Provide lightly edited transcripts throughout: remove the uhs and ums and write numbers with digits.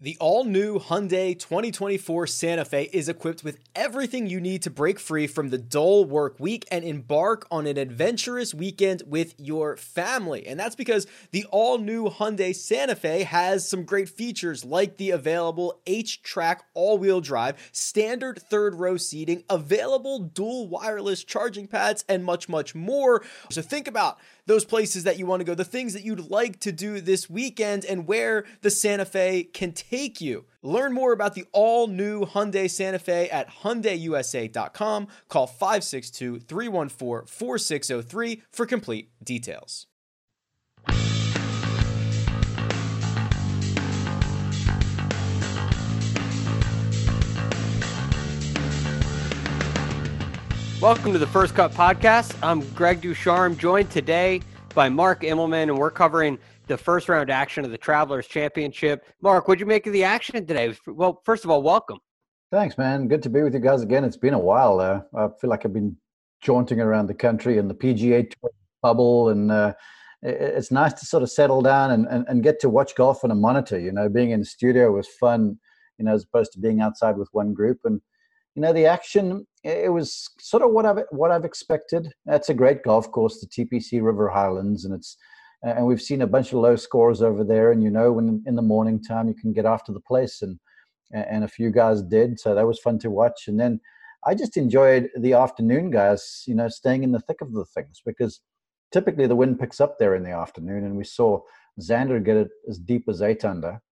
The all-new Hyundai 2024 Santa Fe is equipped with everything you need to break free from the dull work week and embark on an adventurous weekend with your family. And that's because the all-new Hyundai Santa Fe has some great features like the available H-Track all-wheel drive, standard third-row seating, available dual wireless charging pads, and much, much more. So think about those places that you want to go, the things that you'd like to do this weekend, and where the Santa Fe can take you. Learn more about the all-new Hyundai Santa Fe at HyundaiUSA.com. Call 562-314-4603 for complete details. Welcome to the First Cut Podcast. I'm Greg Ducharme, joined today by Mark Immelman, and we're covering the first round action of the Travelers Championship. Mark, what'd you make of the action today? Well, first of all, welcome. Thanks, man. Good to be with you guys again. It's been a while. I feel like I've been jaunting around the country in the PGA Tour bubble, and it's nice to sort of settle down and get to watch golf on a monitor. You know, being in the studio was fun, you know, as opposed to being outside with one group. And you know, the action, it was sort of what I've expected. It's a great golf course, the TPC River Highlands, and we've seen a bunch of low scores over there. And you know, when in the morning time you can get after the place, and a few guys did, so that was fun to watch. And then I just enjoyed the afternoon guys, you know, staying in the thick of the things, because typically the wind picks up there in the afternoon, and we saw Xander get it as deep as 8 under,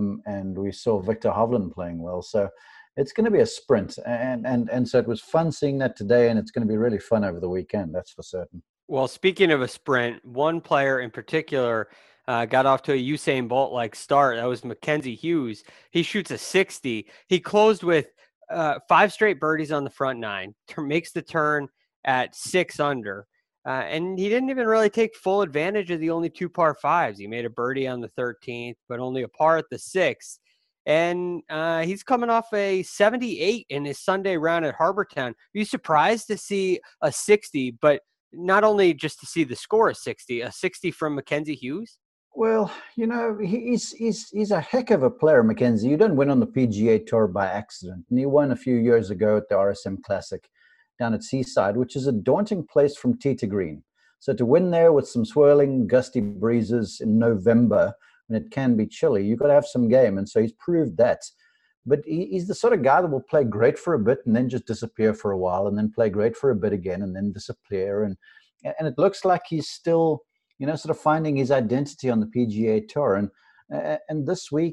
and we saw Victor Hovland playing well. So it's going to be a sprint, and so it was fun seeing that today, and it's going to be really fun over the weekend, that's for certain. Well, speaking of a sprint, one player in particular got off to a Usain Bolt-like start. That was Mackenzie Hughes. He shoots a 60. He closed with 5 straight birdies on the front 9, makes the turn at 6 under, and he didn't even really take full advantage of the only 2 par 5s. He made a birdie on the 13th, but only a par at the 6th. And he's coming off a 78 in his Sunday round at Harbortown. Are you surprised to see a 60, but not only just to see the score of 60, a 60 from Mackenzie Hughes? Well, you know, he's a heck of a player, Mackenzie. You don't win on the PGA Tour by accident. And he won a few years ago at the RSM Classic down at Seaside, which is a daunting place from tee to green. So to win there with some swirling, gusty breezes in November, and it can be chilly, you've got to have some game. And so he's proved that. But he's the sort of guy that will play great for a bit and then just disappear for a while, and then play great for a bit again and then disappear. And it looks like he's still, you know, sort of finding his identity on the PGA Tour. And this week,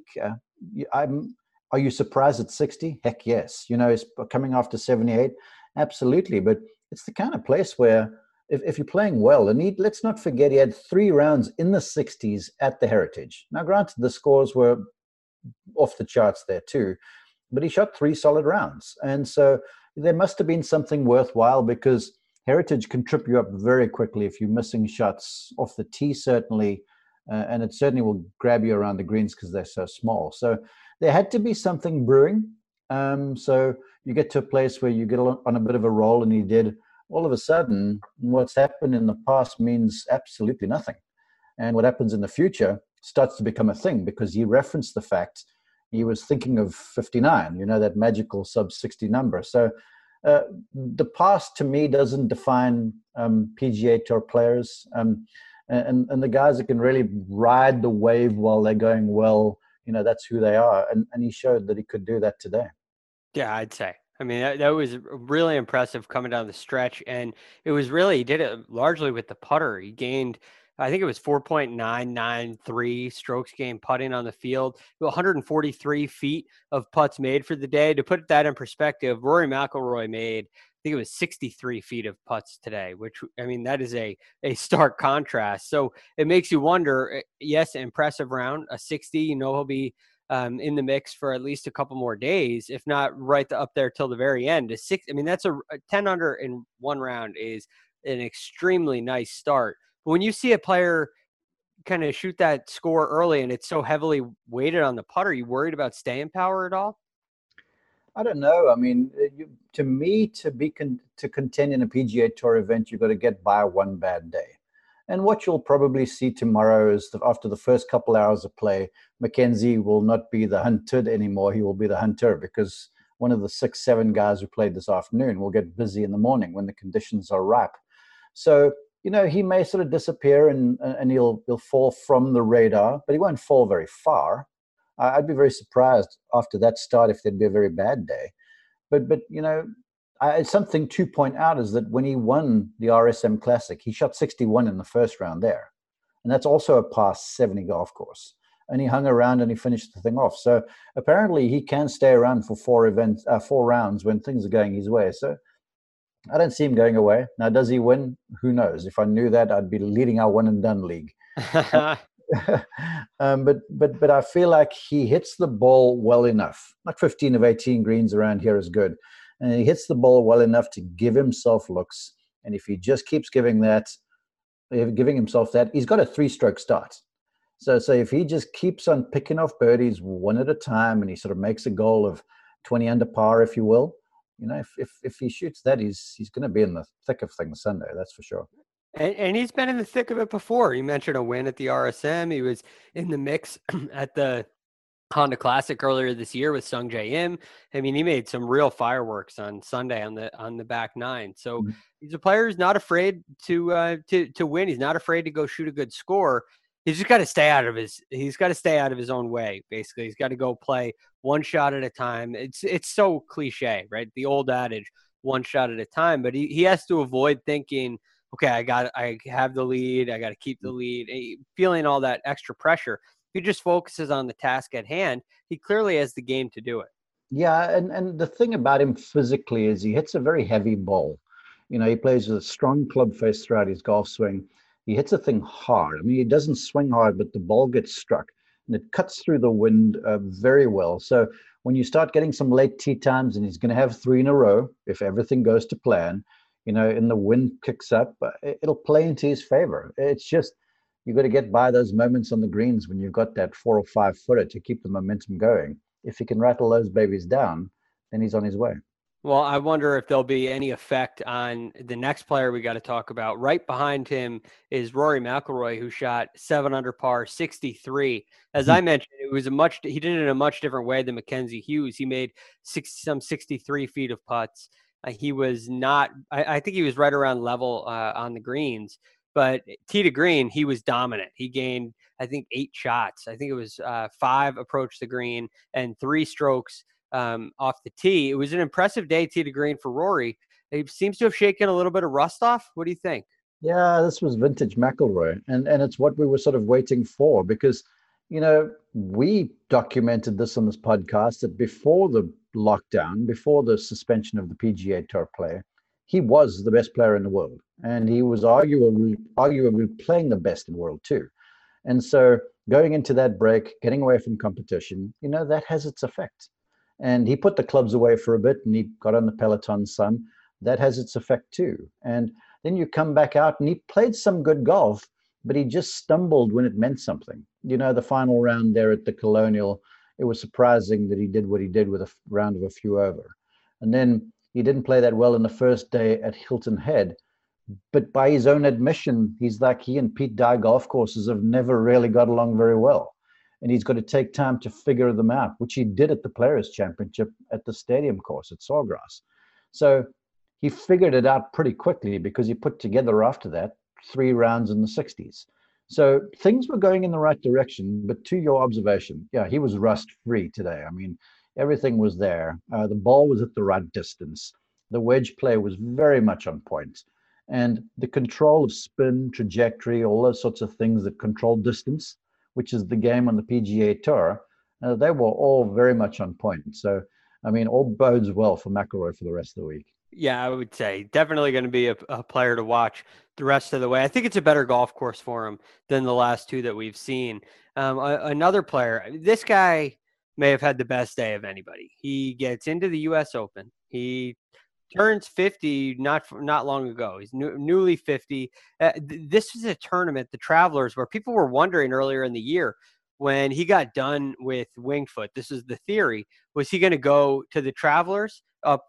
are you surprised at 60? Heck yes. You know, it's coming after 78. Absolutely. But it's the kind of place where if you're playing well, and let's not forget, he had 3 rounds in the 60s at the Heritage. Now, granted, the scores were off the charts there too, but he shot 3 solid rounds. And so there must have been something worthwhile, because Heritage can trip you up very quickly if you're missing shots off the tee, certainly, and it certainly will grab you around the greens because they're so small. So there had to be something brewing. So you get to a place where you get on a bit of a roll, and he did. All of a sudden, what's happened in the past means absolutely nothing. And what happens in the future starts to become a thing, because he referenced the fact he was thinking of 59, you know, that magical sub-60 number. So the past, to me, doesn't define PGA Tour players. And the guys that can really ride the wave while they're going well, you know, that's who they are. And he showed that he could do that today. Yeah, I'd say. I mean, that was really impressive coming down the stretch. And it was really, he did it largely with the putter. He gained, I think it was 4.993 strokes gained putting on the field, 143 feet of putts made for the day. To put that in perspective, Rory McIlroy made, I think it was 63 feet of putts today, which, I mean, that is a stark contrast. So it makes you wonder, yes, impressive round, a 60, you know, he'll be in the mix for at least a couple more days, if not right up there till the very end. A 6, I mean, that's a 10 under in 1 round is an extremely nice start. But when you see a player kind of shoot that score early and it's so heavily weighted on the putter, you worried about staying power at all? I don't know. I mean, to me, to contend in a PGA Tour event, you've got to get by one bad day. And what you'll probably see tomorrow is that after the first couple hours of play, Mackenzie will not be the hunted anymore. He will be the hunter, because one of the 6-7 guys who played this afternoon will get busy in the morning when the conditions are ripe. So, he may sort of disappear and he'll fall from the radar, but he won't fall very far. I'd be very surprised after that start if there'd be a very bad day. But something to point out is that when he won the RSM Classic, he shot 61 in the first round there. And that's also a past 70 golf course. And he hung around and he finished the thing off. So apparently he can stay around for 4 rounds when things are going his way. So I don't see him going away. Now, does he win? Who knows? If I knew that, I'd be leading our one and done league. But I feel like he hits the ball well enough. Like 15 of 18 greens around here is good. And he hits the ball well enough to give himself looks. And if he just keeps giving himself that, he's got a 3-stroke start. So if he just keeps on picking off birdies one at a time, and he sort of makes a goal of 20 under par, if you will, if he shoots that, he's going to be in the thick of things Sunday. That's for sure. And he's been in the thick of it before. You mentioned a win at the RSM. He was in the mix at the Honda Classic earlier this year with Sung Jae Im. I mean, he made some real fireworks on Sunday on the back nine. So he's a player who's not afraid to win. He's not afraid to go shoot a good score. He's just got to stay out of his own way. Basically, he's got to go play one shot at a time. It's so cliche, right? The old adage, one shot at a time. But he has to avoid thinking, okay, I have the lead. I got to keep the lead. Feeling all that extra pressure. He just focuses on the task at hand. He clearly has the game to do it. Yeah, and the thing about him physically is he hits a very heavy ball. He plays with a strong club face throughout his golf swing. He hits a thing hard. I mean, he doesn't swing hard, but the ball gets struck, and it cuts through the wind very well. So when you start getting some late tee times, and he's going to have 3 in a row, if everything goes to plan, and the wind kicks up, it'll play into his favor. It's just, you've got to get by those moments on the greens when you've got that 4 or 5 footer to keep the momentum going. If he can rattle those babies down, then he's on his way. Well, I wonder if there'll be any effect on the next player we got to talk about. Right behind him is Rory McIlroy, who shot 7 under par, 63. As I mentioned, he did it in a much different way than Mackenzie Hughes. He made some 63 feet of putts. He was not, I think he was right around level on the greens, but tee to green, he was dominant. He gained, I think, 8 shots. I think it was 5 approach the green and 3 strokes off the tee. It was an impressive day tee to green for Rory. He seems to have shaken a little bit of rust off. What do you think? Yeah, this was vintage McIlroy, and it's what we were sort of waiting for, because we documented this on this podcast that before the lockdown, before the suspension of the PGA Tour play, he was the best player in the world, and he was arguably playing the best in the world too. And so going into that break, getting away from competition, that has its effect. And he put the clubs away for a bit, and he got on the Peloton some. That has its effect too. And then you come back out, and he played some good golf, but he just stumbled when it meant something. The final round there at the Colonial, it was surprising that he did what he did with a round of a few over. And then he didn't play that well in the first day at Hilton Head. But by his own admission, he's like, he and Pete Dye golf courses have never really got along very well. And he's got to take time to figure them out, which he did at the Players' Championship at the Stadium course at Sawgrass. So he figured it out pretty quickly, because he put together after that 3 rounds in the 60s. So things were going in the right direction. But to your observation, yeah, he was rust-free today. I mean, everything was there. The ball was at the right distance. The wedge play was very much on point. And the control of spin, trajectory, all those sorts of things that control distance, which is the game on the PGA Tour, they were all very much on point. So, I mean, all bodes well for McIlroy for the rest of the week. Yeah, I would say definitely going to be a player to watch the rest of the way. I think it's a better golf course for him than the last 2 that we've seen. Another player, this guy may have had the best day of anybody. He gets into the U.S. Open. He turns 50 not long ago. He's newly 50. This is a tournament, the Travelers, where people were wondering earlier in the year when he got done with Winged Foot. This is the theory. Was he going to go to the Travelers, up,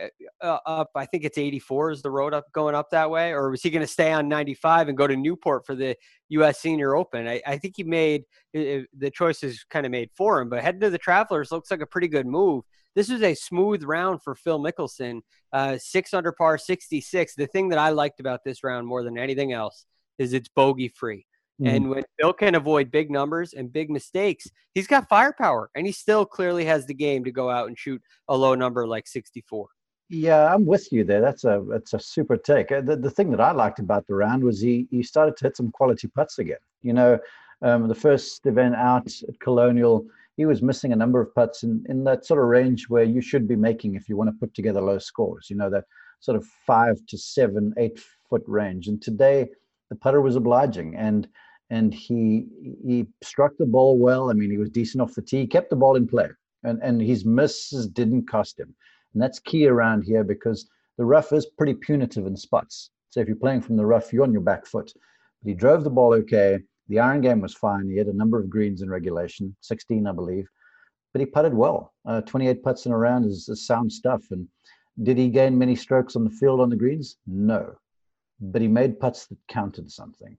I think it's 84 is the road up going up that way, or was he going to stay on 95 and go to Newport for the U.S. Senior Open? I think he made the choices kind of made for him, but heading to the Travelers looks like a pretty good move. This was a smooth round for Phil Mickelson, 6 under par, 66. The thing that I liked about this round more than anything else is it's bogey free. And when Phil can avoid big numbers and big mistakes, he's got firepower, and he still clearly has the game to go out and shoot a low number like 64. Yeah, I'm with you there. That's a super take. The thing that I liked about the round was he started to hit some quality putts again. The first event out at Colonial, he was missing a number of putts in that sort of range where you should be making if you want to put together low scores. That sort of 5 to 7, 8 foot range. And today the putter was obliging, and he struck the ball well. I mean, he was decent off the tee, kept the ball in play, and his misses didn't cost him. And that's key around here because the rough is pretty punitive in spots. So if you're playing from the rough, you're on your back foot. But he drove the ball okay. The iron game was fine. He had a number of greens in regulation, 16, I believe. But he putted well. 28 putts in a round is sound stuff. And did he gain many strokes on the field on the greens? No. But he made putts that counted something.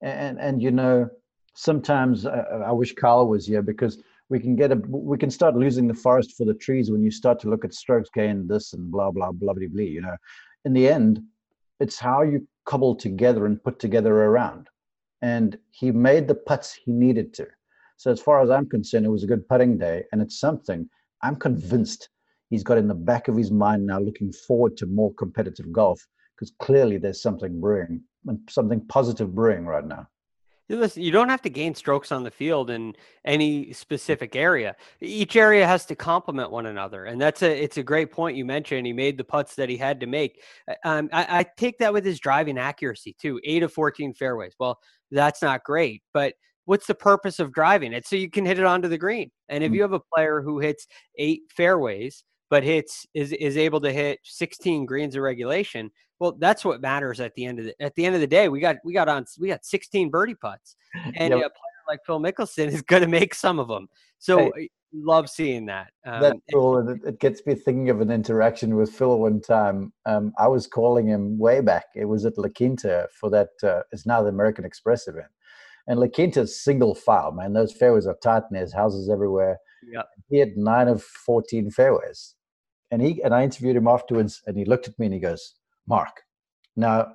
And sometimes I wish Kyle was here because we can start losing the forest for the trees when you start to look at strokes gained this and blah blah blah blah blah. In the end, it's how you cobble together and put together a round. And he made the putts he needed to. So as far as I'm concerned, it was a good putting day, and it's something I'm convinced he's got in the back of his mind now, looking forward to more competitive golf, because clearly there's something brewing, and something positive brewing right now. Listen, you don't have to gain strokes on the field in any specific area. Each area has to complement one another. And it's a great point you mentioned. He made the putts that he had to make. I take that with his driving accuracy too. 8 of 14 fairways. Well, that's not great, but what's the purpose of driving it? So you can hit it onto the green. And if you have a player who hits 8 fairways, but is able to hit 16 greens of regulation, well, that's what matters at the end of the day. We got 16 birdie putts, and a player like Phil Mickelson is going to make some of them. So love seeing that. That's cool, and it gets me thinking of an interaction with Phil one time. I was calling him way back. It was at La Quinta for that. It's now the American Express event, and La Quinta's single file. Man, those fairways are tight, and there's houses everywhere. Yeah, he had 9 of 14 fairways, and I interviewed him afterwards, and he looked at me and he goes, "Mark, now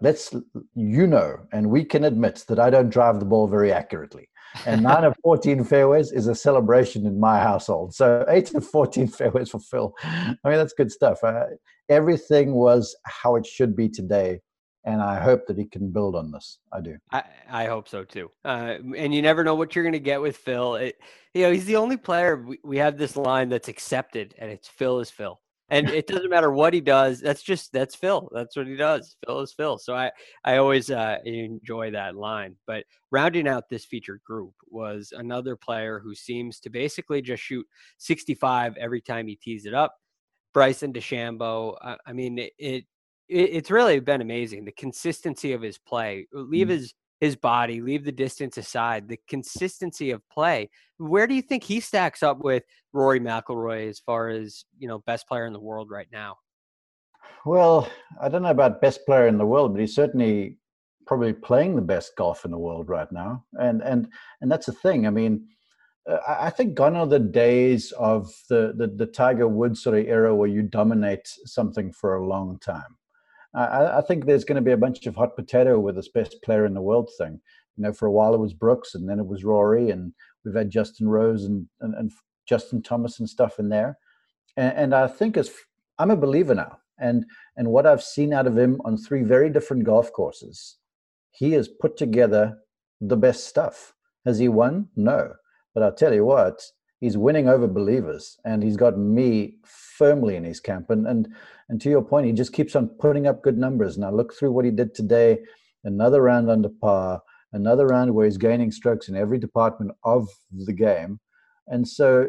and we can admit that I don't drive the ball very accurately. And 9 of 14 fairways is a celebration in my household. So 8 of 14 fairways for Phil. I mean, that's good stuff. Everything was how it should be today. And I hope that he can build on this. I do. I hope so too. And you never know what you're going to get with Phil. He's the only player we have this line that's accepted, and it's Phil is Phil. And it doesn't matter what he does. That's Phil. That's what he does. Phil is Phil. So I always enjoy that line. But rounding out this featured group was another player who seems to basically just shoot 65 every time he tees it up. Bryson DeChambeau. I mean, it's really been amazing. The consistency of his play. Leave his body, leave the distance aside, the consistency of play. Where do you think he stacks up with Rory McIlroy as far as, best player in the world right now? Well, I don't know about best player in the world, but he's certainly probably playing the best golf in the world right now. And that's the thing. I mean, I think gone are the days of the Tiger Woods sort of era where you dominate something for a long time. I think there's going to be a bunch of hot potato with this best player in the world thing. For a while it was Brooks, and then it was Rory, and we've had Justin Rose and Justin Thomas and stuff in there. And I think I'm a believer now. And what I've seen out of him on 3 very different golf courses, he has put together the best stuff. Has he won? No. But I'll tell you what, he's winning over believers, and he's got me firmly in his camp. And to your point, he just keeps on putting up good numbers. Now look through what he did today. Another round under par, another round where he's gaining strokes in every department of the game. And so,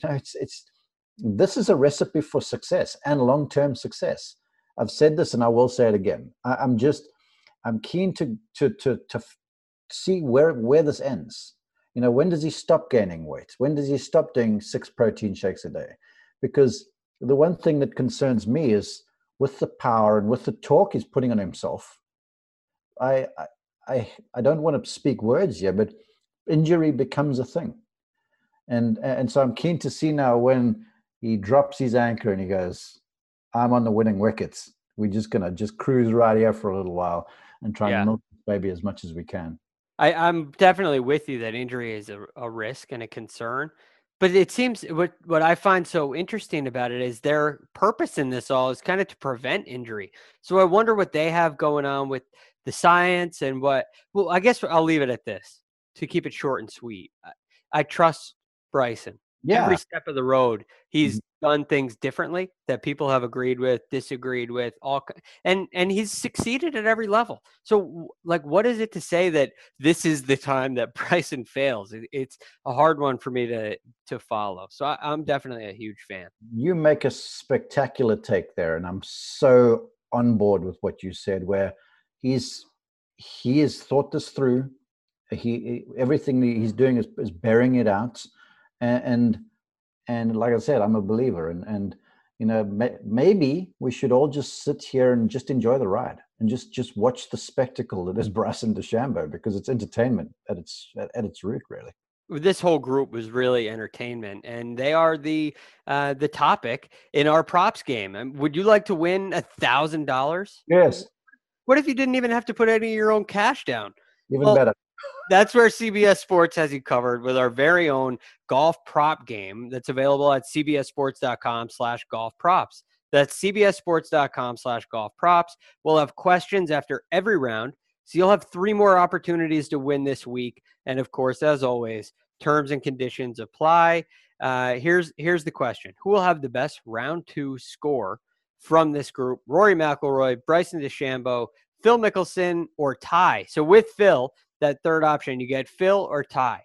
this is a recipe for success and long-term success. I've said this and I will say it again. I'm keen to see where this ends. When does he stop gaining weight? When does he stop doing 6 protein shakes a day? Because the one thing that concerns me is with the power and with the talk he's putting on himself. I don't want to speak words here, but injury becomes a thing. And so I'm keen to see now when he drops his anchor and he goes, I'm on the winning wickets. We're just going to just cruise right here for a little while and try and milk this baby as much as we can. I'm definitely with you that injury is a risk and a concern. But it seems what I find so interesting about it is their purpose in this all is kind of to prevent injury. So I wonder what they have going on with the science and well, I guess I'll leave it at this to keep it short and sweet. I trust Bryson. Yeah. Every step of the road, he's done things differently that people have agreed with, disagreed with, and he's succeeded at every level. So, like, what is it to say that this is the time that Bryson fails? It's a hard one for me to follow. So, I'm definitely a huge fan. You make a spectacular take there, and I'm so on board with what you said. Where he has thought this through. Everything he's doing is bearing it out. And like I said, I'm a believer, and maybe we should all just sit here and just enjoy the ride and just watch the spectacle that is Bryson DeChambeau, because it's entertainment at its root, really. This whole group was really entertainment, and they are the topic in our props game. Would you like to win $1,000? Yes. What if you didn't even have to put any of your own cash down? Even better. That's where CBS Sports has you covered with our very own golf prop game that's available at cbssports.com/golf props. That's cbssports.com/golf props. We'll have questions after every round, so you'll have 3 more opportunities to win this week. And of course, as always, terms and conditions apply. Here's the question: who will have the best round 2 score from this group? Rory McIlroy, Bryson DeChambeau, Phil Mickelson, or tie? So with Phil, that third option, you get Phil or tie.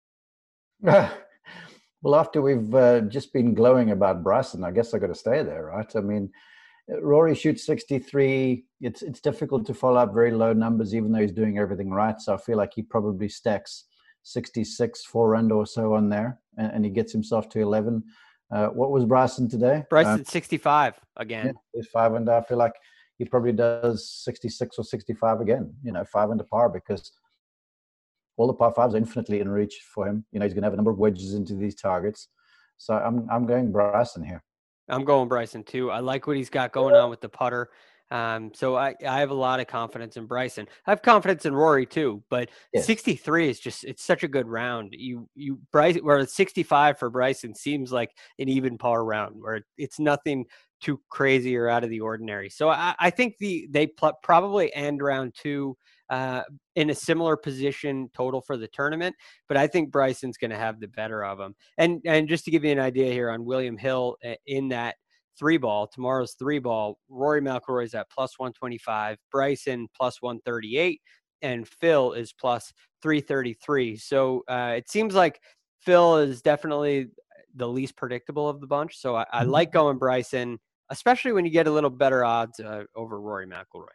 Well, after we've just been glowing about Bryson, I guess I got to stay there, right? I mean, Rory shoots 63. It's difficult to follow up very low numbers, even though he's doing everything right. So I feel like he probably stacks 66, 4 under or so on there, and he gets himself to 11. What was Bryson today? Bryson 65 again. Yeah, he's 5 under. I feel like he probably does 66 or 65 again. 5 under par, because all the par 5s are infinitely in reach for him. He's going to have a number of wedges into these targets. So I'm going Bryson here. I'm going Bryson too. I like what he's got going on with the putter. So I have a lot of confidence in Bryson. I have confidence in Rory too, but 63 is it's such a good round. Bryson, where 65 for Bryson seems like an even par round where it's nothing too crazy or out of the ordinary. So I think they probably end round 2 in a similar position total for the tournament, but I think Bryson's going to have the better of him. And just to give you an idea here on William Hill in that 3-ball, tomorrow's 3-ball, Rory McIlroy's at plus 125, Bryson plus 138, and Phil is plus 333. So it seems like Phil is definitely the least predictable of the bunch. So I like going Bryson, especially when you get a little better odds over Rory McIlroy.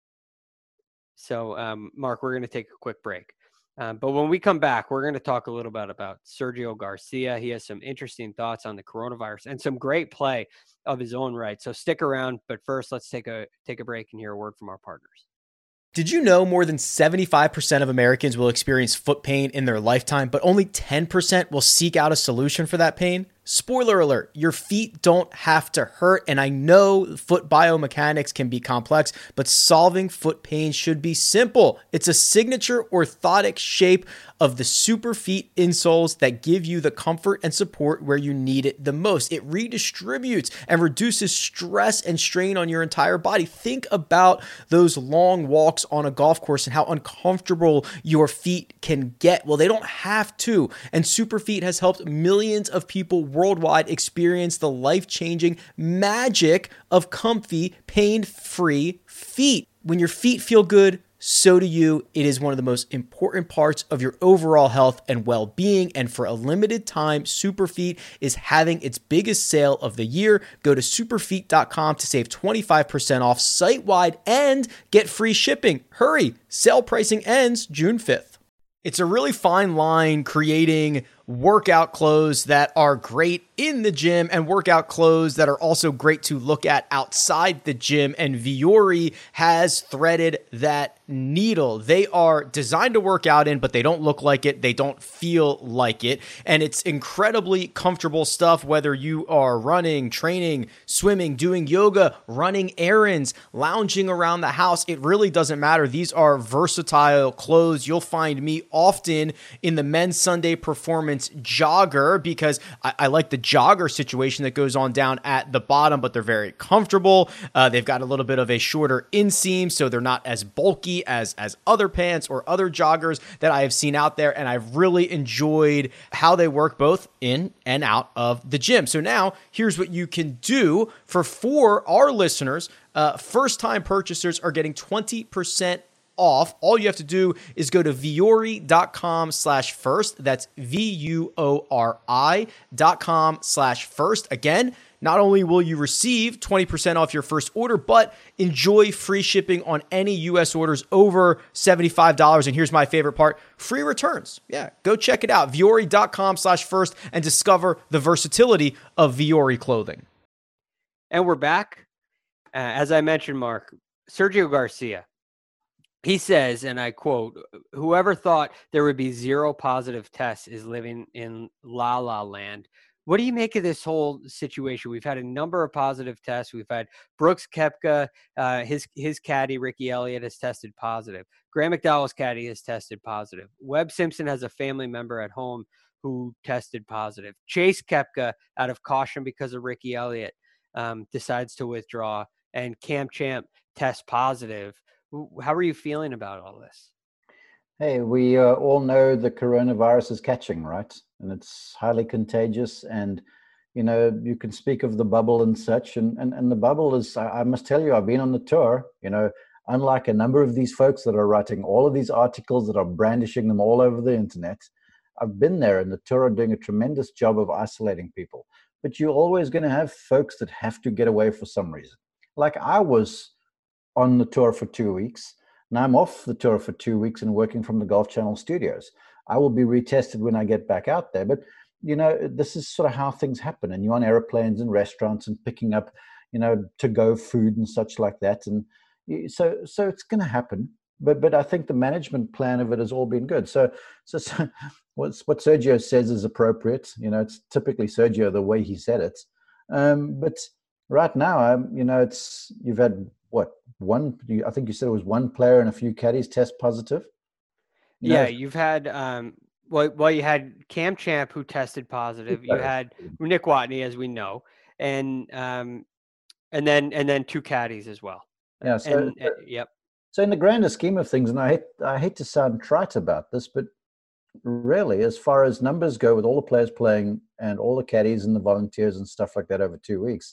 So, Mark, we're going to take a quick break. But when we come back, we're going to talk a little bit about Sergio Garcia. He has some interesting thoughts on the coronavirus and some great play of his own right. So stick around. But first, let's take a break and hear a word from our partners. Did you know more than 75% of Americans will experience foot pain in their lifetime, but only 10% will seek out a solution for that pain? Spoiler alert, your feet don't have to hurt, and I know foot biomechanics can be complex, but solving foot pain should be simple. It's a signature orthotic shape of the Superfeet insoles that give you the comfort and support where you need it the most. It redistributes and reduces stress and strain on your entire body. Think about those long walks on a golf course and how uncomfortable your feet can get. Well, they don't have to, and Superfeet has helped millions of people worldwide experience the life-changing magic of comfy, pain-free feet. When your feet feel good, so do you. It is one of the most important parts of your overall health and well-being. And for a limited time, Superfeet is having its biggest sale of the year. Go to superfeet.com to save 25% off site-wide and get free shipping. Hurry! Sale pricing ends June 5th. It's a really fine line creating workout clothes that are great in the gym and workout clothes that are also great to look at outside the gym. And Vuori has threaded that needle. They are designed to work out in, but they don't look like it. They don't feel like it. And it's incredibly comfortable stuff, whether you are running, training, swimming, doing yoga, running errands, lounging around the house. It really doesn't matter. These are versatile clothes. You'll find me often in the men's Sunday Performance jogger because I like the jogger situation that goes on down at the bottom, but they're very comfortable. They've got a little bit of a shorter inseam, so they're not as bulky as other pants or other joggers that I have seen out there, and I've really enjoyed how they work both in and out of the gym. So now here's what you can do for our listeners. First-time purchasers are getting 20% off. All you have to do is go to vuori.com/first. That's VUORI.com/first. Again, not only will you receive 20% off your first order, but enjoy free shipping on any U.S. orders over $75. And here's my favorite part, free returns. Yeah, go check it out, vuori.com/first, and discover the versatility of Vuori clothing. And we're back. As I mentioned, Mark, Sergio Garcia, he says, and I quote, "Whoever thought there would be zero positive tests is living in la la land." What do you make of this whole situation? We've had a number of positive tests. We've had Brooks Koepka, his caddy, Ricky Elliott, has tested positive. Graham McDowell's caddy has tested positive. Webb Simpson has a family member at home who tested positive. Chase Koepka, out of caution because of Ricky Elliott, decides to withdraw. And Cam Champ tests positive. How are you feeling about all this? Hey, we all know the coronavirus is catching, right? And it's highly contagious. And, you know, you can speak of the bubble and such. And the bubble is, I must tell you, I've been on the tour, you know, unlike a number of these folks that are writing all of these articles that are brandishing them all over the internet. I've been there, and the tour are doing a tremendous job of isolating people. But you're always going to have folks that have to get away for some reason. Like I was on the tour for 2 weeks. Now I'm off the tour for 2 weeks and working from the Golf Channel studios. I will be retested when I get back out there. But, you know, this is sort of how things happen. And you're on airplanes and restaurants and picking up, you know, to-go food and such like that. And so it's going to happen. But I think the management plan of it has all been good. So what Sergio says is appropriate. You know, it's typically Sergio the way he said it. But right now, you know, you've had what? I think you said it was one player and a few caddies test positive. Yeah, you've had you had Cam Champ who tested positive. You had Nick Watney, as we know, and then two caddies as well. Yeah. Yep. So in the grander scheme of things, and I hate to sound trite about this, but really, as far as numbers go, with all the players playing and all the caddies and the volunteers and stuff like that over 2 weeks,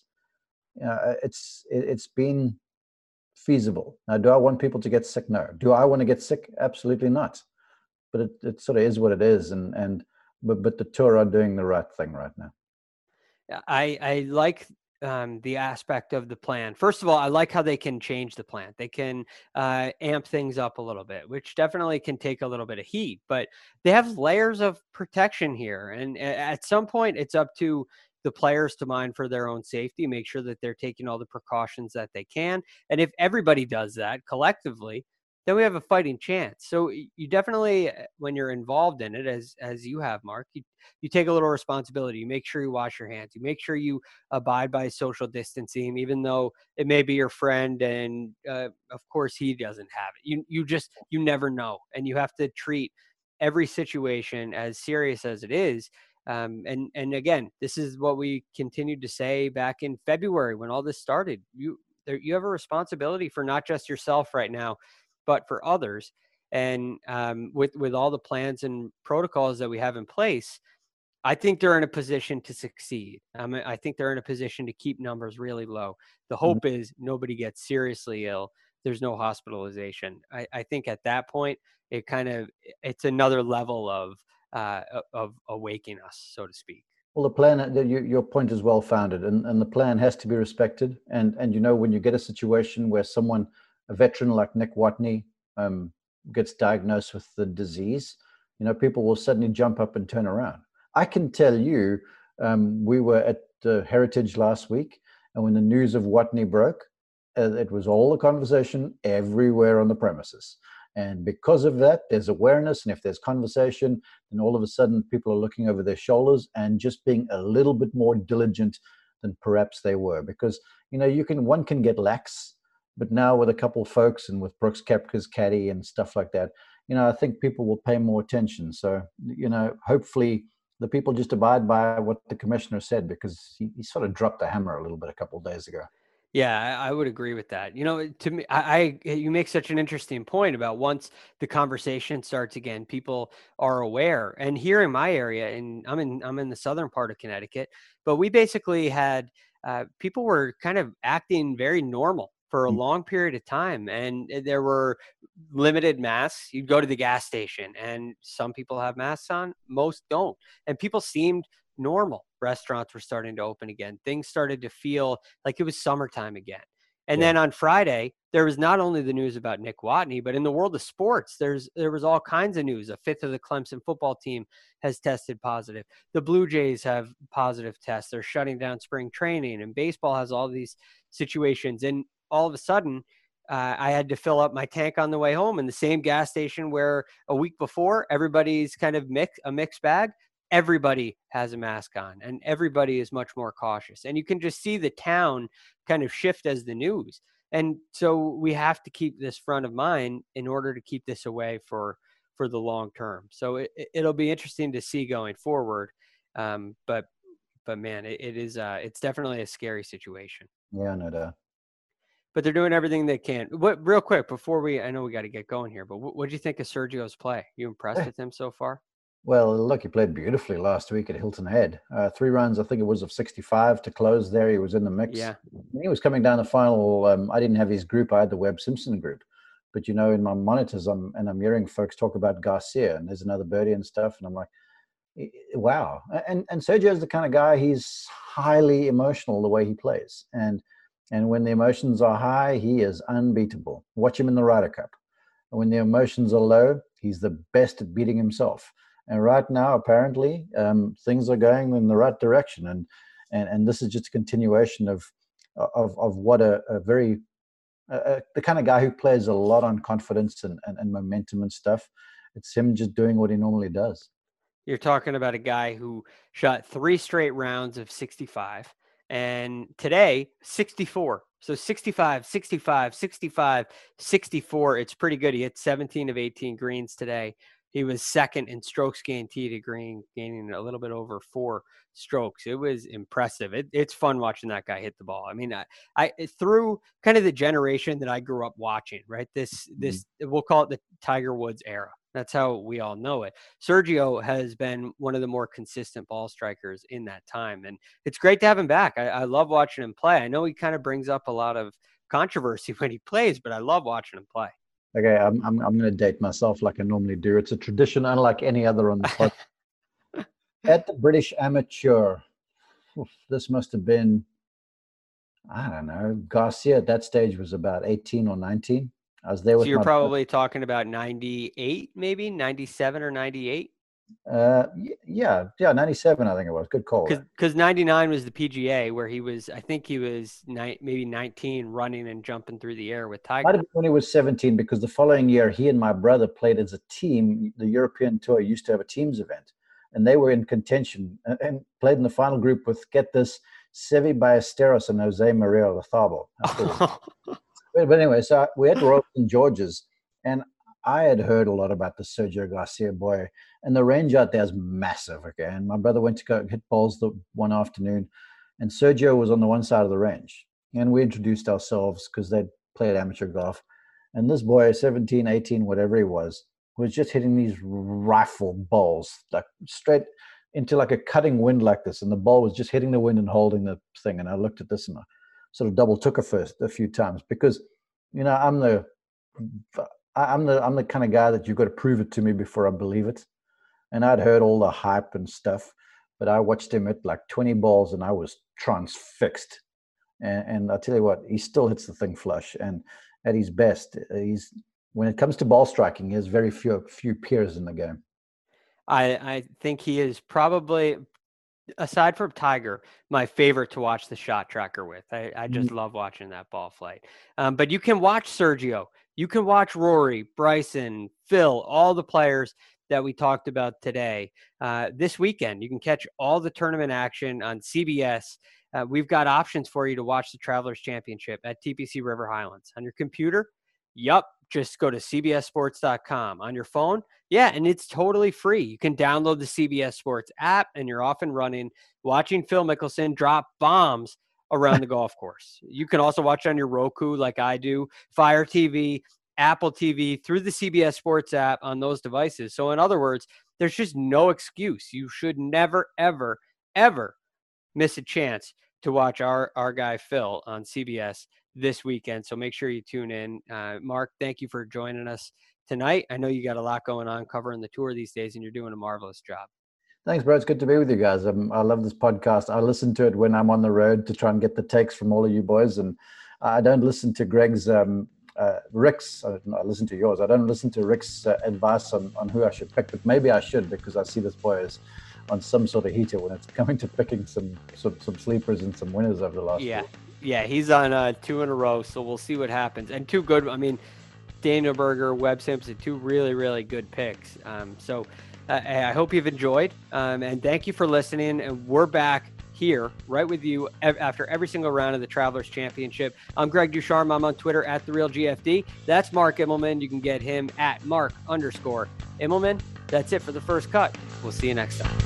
it's been feasible. Now, do I want people to get sick? No. Do I want to get sick? Absolutely not. But it sort of is what it is, but the tour are doing the right thing right now. I like the aspect of the plan. First of all, I like how they can change the plan. They can amp things up a little bit, which definitely can take a little bit of heat, but they have layers of protection here. And at some point, it's up to the players to mind for their own safety, make sure that they're taking all the precautions that they can. And if everybody does that collectively, then we have a fighting chance. So you definitely, when you're involved in it, as you have, Mark, you take a little responsibility. You make sure you wash your hands. You make sure you abide by social distancing, even though it may be your friend and of course he doesn't have it. You never know. And you have to treat every situation as serious as it is. And again, this is what we continued to say back in February when all this started. You have a responsibility for not just yourself right now, but for others. And with all the plans and protocols that we have in place, I think they're in a position to succeed. I think they're in a position to keep numbers really low. The hope is nobody gets seriously ill. There's no hospitalization. I think at that point, it's another level of awakening us, so to speak. Well, the plan, your point is well founded, and the plan has to be respected. And you know, when you get a situation where a veteran like Nick Watney gets diagnosed with the disease, you know, people will suddenly jump up and turn around. I can tell you, we were at Heritage last week, and when the news of Watney broke, it was all the conversation everywhere on the premises. And because of that, there's awareness. And if there's conversation, then all of a sudden people are looking over their shoulders and just being a little bit more diligent than perhaps they were. Because, one can get lax, but now with a couple of folks and with Brooks Koepka's caddy and stuff like that, I think people will pay more attention. So, hopefully the people just abide by what the commissioner said, because he sort of dropped the hammer a little bit a couple of days ago. Yeah, I would agree with that. To me, you make such an interesting point about once the conversation starts again, people are aware. And here in my area, and I'm in the southern part of Connecticut, but we basically had people were kind of acting very normal for a long period of time, and there were limited masks. You'd go to the gas station, and some people have masks on, most don't, and people seemed normal. Restaurants were starting to open again. Things started to feel like it was summertime again. And then on Friday, there was not only the news about Nick Watney, but in the world of sports, there was all kinds of news. A fifth of the Clemson football team has tested positive. The Blue Jays have positive tests. They're shutting down spring training, and baseball has all these situations. And all of a sudden, I had to fill up my tank on the way home in the same gas station where a week before everybody's kind of a mixed bag. Everybody has a mask on, and everybody is much more cautious. And you can just see the town kind of shift as the news. And so we have to keep this front of mind in order to keep this away for the long term. So it'll be interesting to see going forward. But man, it's definitely a scary situation. Yeah, no doubt. But they're doing everything they can. Real quick, I know we got to get going here, but what do you think of Sergio's play? You impressed with him so far? Well, look, he played beautifully last week at Hilton Head. 3 runs, I think it was, of 65 to close there. He was in the mix. Yeah. When he was coming down the final, I didn't have his group. I had the Webb Simpson group. But, in my monitors, I'm hearing folks talk about Garcia, and there's another birdie and stuff. And I'm like, wow. And Sergio's the kind of guy, he's highly emotional the way he plays. And when the emotions are high, he is unbeatable. Watch him in the Ryder Cup. And when the emotions are low, he's the best at beating himself. And right now, apparently, things are going in the right direction, and this is just a continuation of what a very the kind of guy who plays a lot on confidence and momentum and stuff. It's him just doing what he normally does. You're talking about a guy who shot 3 straight rounds of 65, and today 64. So 65, 65, 65, 64. It's pretty good. He hit 17 of 18 greens today. He was second in strokes gained tee to green, gaining a little bit over 4 strokes. It was impressive. It's fun watching that guy hit the ball. I mean, I through kind of the generation that I grew up watching, right? This we'll call it the Tiger Woods era. That's how we all know it. Sergio has been one of the more consistent ball strikers in that time, and it's great to have him back. I love watching him play. I know he kind of brings up a lot of controversy when he plays, but I love watching him play. Okay, I'm going to date myself like I normally do. It's a tradition unlike any other on the podcast. At the British Amateur, this must have been, I don't know, Garcia at that stage was about 18 or 19. I was there with. So you're probably talking about 98, maybe 97 or 98. Yeah, 97. I think it was. Good call. Because 99 was the PGA where he was. I think he was maybe 19, running and jumping through the air with Tiger. Might have been when he was 17, because the following year he and my brother played as a team. The European Tour used to have a teams event, and they were in contention and played in the final group with, get this, Seve Ballesteros and Jose Maria Lozano. But anyway, so we had Royal St. George's, and I had heard a lot about the Sergio Garcia boy, and the range out there is massive. Okay, and my brother went to go hit balls the one afternoon, and Sergio was on the one side of the range, and we introduced ourselves because they'd played amateur golf, and this boy, 17, 18, whatever he was just hitting these rifle balls, like straight into like a cutting wind like this, and the ball was just hitting the wind and holding the thing. And I looked at this and I sort of double took it a few times, because I'm the kind of guy that you've got to prove it to me before I believe it. And I'd heard all the hype and stuff, but I watched him hit like 20 balls and I was transfixed. And I tell you what, he still hits the thing flush. And at his best, when it comes to ball striking, he has very few peers in the game. I think he is probably, aside from Tiger, my favorite to watch the shot tracker with. I just love watching that ball flight. But you can watch Sergio. You can watch Rory, Bryson, Phil, all the players that we talked about today. This weekend, you can catch all the tournament action on CBS. We've got options for you to watch the Travelers Championship at TPC River Highlands. On your computer, yup, just go to cbssports.com. On your phone, yeah, and it's totally free. You can download the CBS Sports app, and you're off and running, watching Phil Mickelson drop bombs around the golf course. You can also watch on your Roku like I do, Fire TV, Apple TV, through the CBS Sports app on those devices. So in other words, there's just no excuse. You should never, ever, ever miss a chance to watch our guy Phil on CBS this weekend. So make sure you tune in. Mark, thank you for joining us tonight. I know you got a lot going on covering the tour these days, and you're doing a marvelous job. Thanks, bro. It's good to be with you guys. I love this podcast. I listen to it when I'm on the road to try and get the takes from all of you boys. And I don't listen to Rick's. I listen to yours. I don't listen to Rick's advice on who I should pick, but maybe I should, because I see this boy is on some sort of heater when it's coming to picking some sleepers and some winners over the last year. Week. Yeah, he's on 2 in a row, so we'll see what happens. And 2 good, I mean, Daniel Berger, Webb Simpson, 2 really, really good picks. So I hope you've enjoyed, and thank you for listening. And we're back here right with you after every single round of the Travelers Championship. I'm Greg Ducharme. I'm on Twitter at TheRealGFD. That's Mark Immelman. You can get him at Mark_Immelman. That's it for the first cut. We'll see you next time.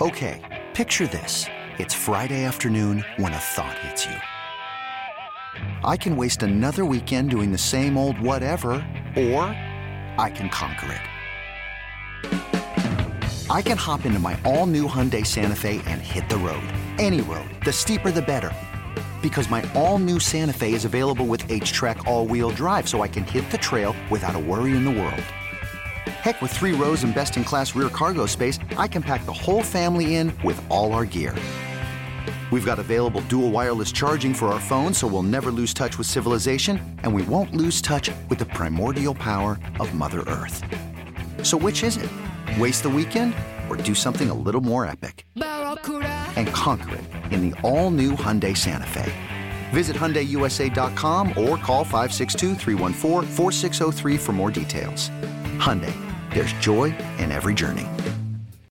Okay, picture this. It's Friday afternoon when a thought hits you. I can waste another weekend doing the same old whatever, or I can conquer it. I can hop into my all-new Hyundai Santa Fe and hit the road. Any road. The steeper, the better. Because my all-new Santa Fe is available with H-Track all-wheel drive, so I can hit the trail without a worry in the world. Heck, with 3 rows and best-in-class rear cargo space, I can pack the whole family in with all our gear. We've got available dual wireless charging for our phones, so we'll never lose touch with civilization, and we won't lose touch with the primordial power of Mother Earth. So which is it? Waste the weekend or do something a little more epic? And conquer it in the all-new Hyundai Santa Fe. Visit HyundaiUSA.com or call 562-314-4603 for more details. Hyundai, there's joy in every journey.